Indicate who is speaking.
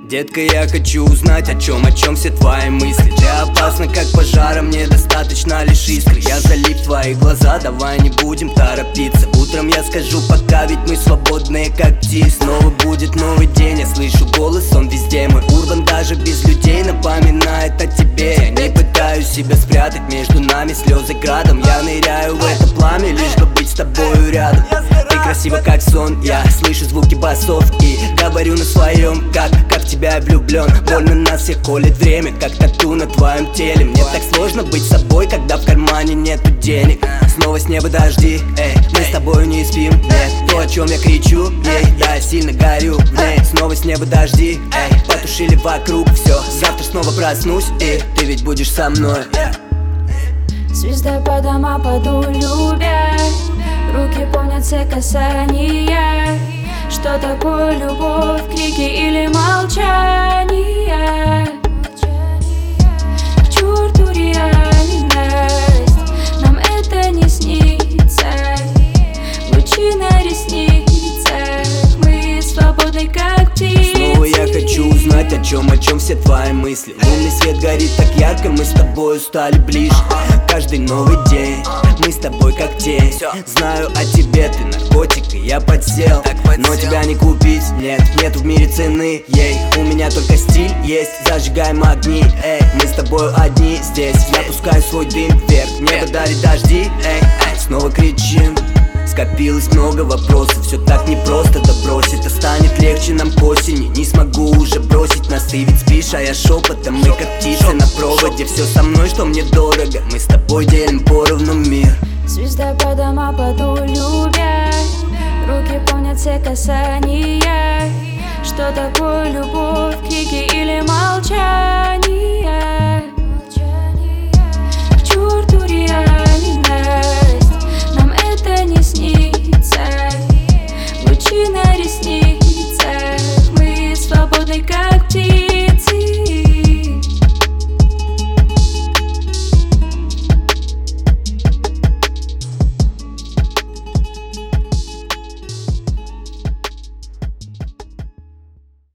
Speaker 1: Детка, я хочу узнать, о чем все твои мысли. Ты опасна, как пожар, мне достаточно лишь искры. Я залип твои глаза, давай не будем торопиться. Утром я скажу пока, ведь мы свободные, как птицы. Снова будет новый день, я слышу голос, он везде. Мой урбан даже без людей напоминает о тебе. Я не пытаюсь себя спрятать, между нами слезы градом. Я ныряю в это пламя, лишь бы быть с тобою рядом. Ты красива, как сон, я слышу звуки басов и говорю на своем, как в тебя влюблен. Больно нас всех колет время, как тату на твоем теле. Мне так сложно быть собой, когда в кармане нету денег. Снова с неба дожди, мы с тобой не спим, нет. То, о чем я кричу, я сильно горю в ней. Снова с неба дожди, потушили вокруг все. Завтра снова проснусь, и ты ведь будешь со мной.
Speaker 2: Звездопадом опаду, любя. Руки помнят все касания. Что такое любовь, крики или молчание? К черту реальность, нам это не снится. Лучи на ресницах, мы свободны, как птицы.
Speaker 1: Снова я хочу узнать, о чем все твои мысли. Лунный свет горит так ярко, мы с тобой стали ближе. Каждый новый день мы с тобой как тень. Знаю о тебе, ты наркотик, и я подсел. Но тебя не купить, нету в мире цены ей. У меня только стиль есть, зажигаем огни, мы с тобой одни здесь. Я пускаю свой дым вверх, небо дарит дожди, снова кричим. Скопилось много вопросов, все так непросто, да брось. Это станет легче нам к осени. Не смогу уже бросить нас, ты ведь спишь, а я шепотом. Мы как птицы на проводе, все со мной, что мне дорого. Мы с тобой делим поровну мир.
Speaker 2: Звездопадом опаду, любя. Руки помнят все касания. Что такое